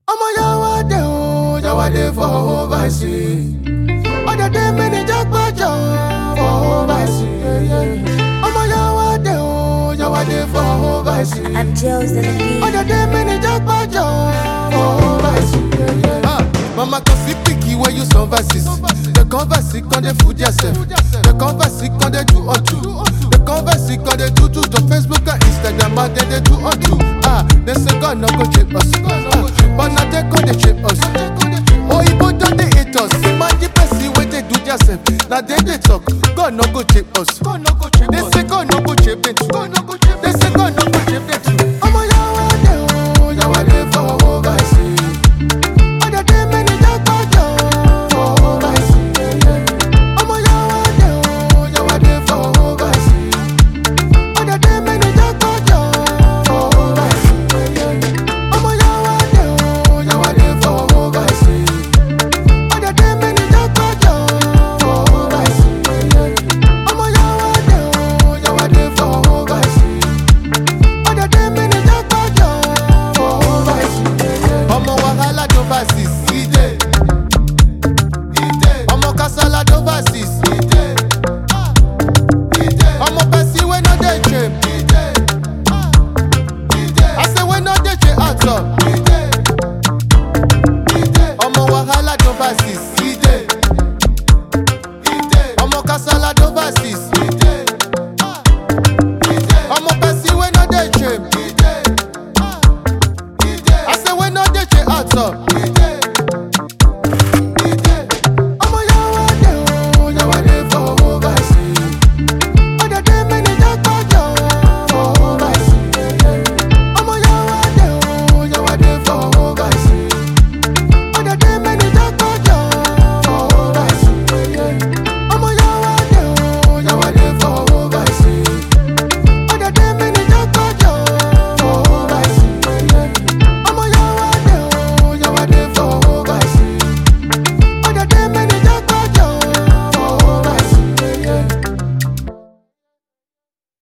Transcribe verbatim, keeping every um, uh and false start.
I'm a Yawade, oh, Yawade for overseas. Other day, many jackpot for overseas. I'm a Yawade, oh, Yawade for overseas. I'm Joe's in the beat. Other day, many jackpot for overseas. Mama, can see picky where you some verses. The converse, can they food yourself? The converse, can they do unto? The converse, can they do to the Facebook and Instagram? And then they do unto. Ah, they say God no go shape us. Ah, but now they go they shape us. Oh, you don't they hate us. Imagine person where they do yourself. Now they they talk. God no go shape us. They say God no go shape it. They say God no go shape it. I'm a Yawade, oh, Yawade for overseas. Up.